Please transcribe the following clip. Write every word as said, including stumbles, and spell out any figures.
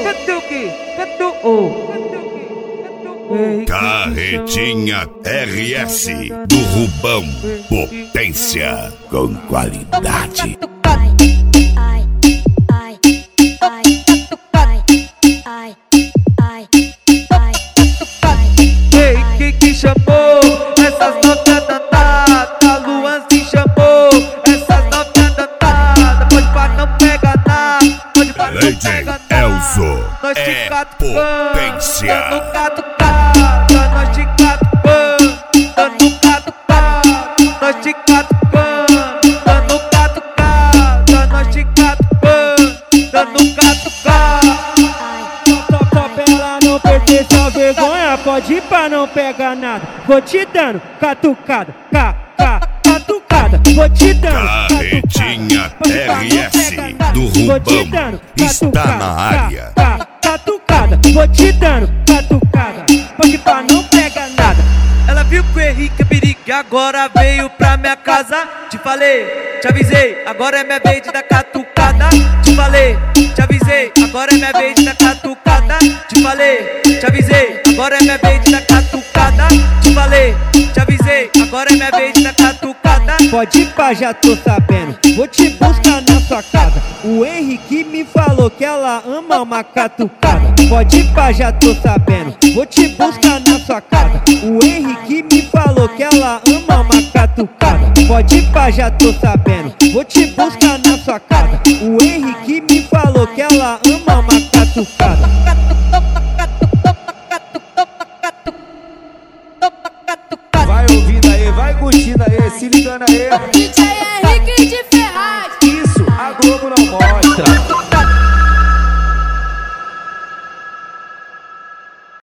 catuque, catuque. Carretinha R S do Rubão, potência com qualidade. Ei, que que chamou essas notas dantadas? Luan se chamou essas notas dantadas. Pode pá, não pega nada. Pode pá, não pega nada. Elzo Nós te é catucando, potência. dando catucada. Nós te catucando, dando catucada. Nós te catucando, dando catucada. Nós te catucando, dando catucada. Só pra ela não perder sua vergonha, pode ir pra não pegar nada. Vou te dando catucada, ca, ca, catucada. Vou te dando Carretinha R S do Rubão está na área. Ca, ca, catucada. Vou te dando catucada, pode ir pra não pegar nada. Ela viu que o Henrique é perigo e agora veio pra minha casa. Te falei, te avisei, agora é minha vez de dar catucada. Te falei, te avisei, agora é minha vez de dar catucada. Te falei, te avisei, agora é minha vez de dar catucada. Te falei, te avisei, agora é minha vez de dar catucada. Pode ir pra, já tô sabendo, vou te buscar na sua casa. O Henrique me falou que ela ama uma catucada. Pode ir pra, já tô sabendo, vou te buscar na sua casa. O Henrique me falou que ela ama uma catucada. Pode ir pra, já tô sabendo, vou te buscar na sua casa. O Henrique me falou que ela ama uma catucada. Vai ouvindo aí, vai curtindo aí, se ligando aí.